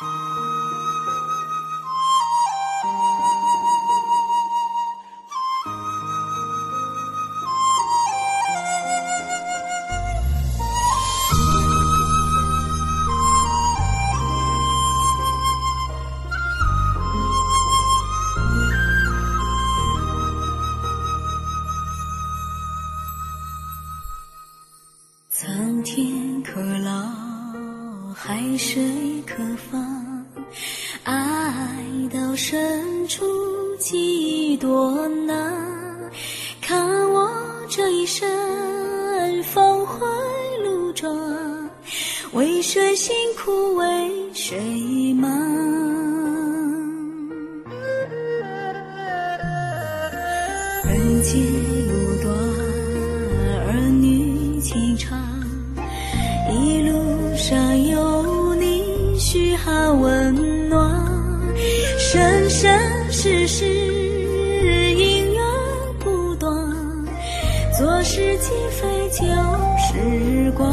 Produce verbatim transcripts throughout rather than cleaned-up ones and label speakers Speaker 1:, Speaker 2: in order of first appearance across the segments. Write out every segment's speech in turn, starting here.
Speaker 1: 苍天可老，海水可放，爱到深处几多难。看我这一生峰回路转，为谁辛苦为谁忙。人间路短，儿女情长，一路上有你嘘寒问暖，生生世世姻缘不断，做事情非旧时光。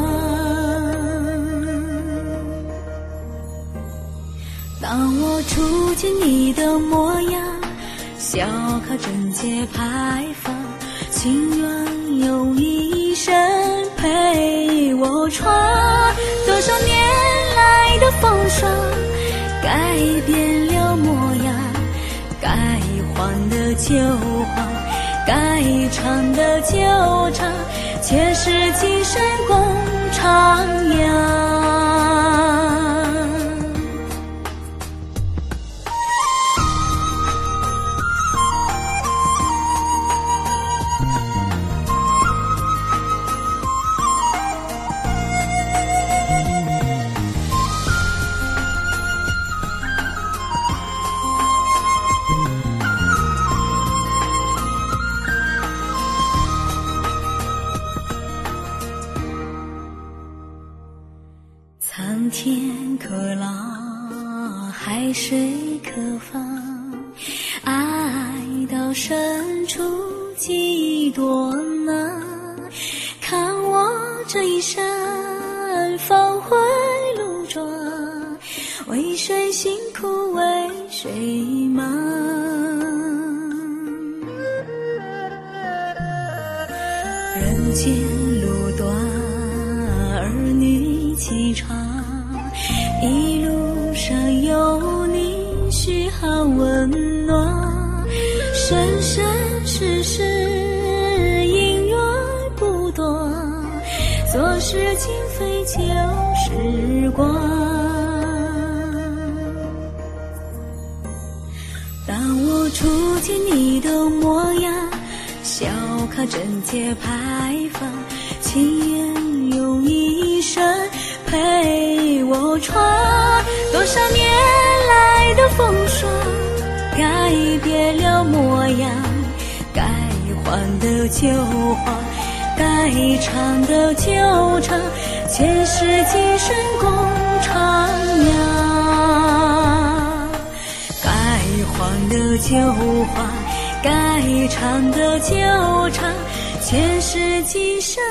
Speaker 1: 当我初见你的模样，笑靠贞洁牌坊，情愿用一生陪我闯。多少年来的风霜，改变了模样，该还的就还，该唱的就唱，前世今生共徜徉。苍天可老，海水可放，爱到深处几多难。看我这一生峰回路转，为谁辛苦为谁忙。人间路短，儿女情长，一路上有你嘘寒问暖，生生世世姻缘不断，做事情非旧时光。当我初见你的模样，笑靠贞洁牌坊，情愿用一生陪我闯。多少年来的风霜，改变了模样，该还的就还，该唱的就唱，前世今生共徜徉。该还的就还，该唱的就唱，前世今生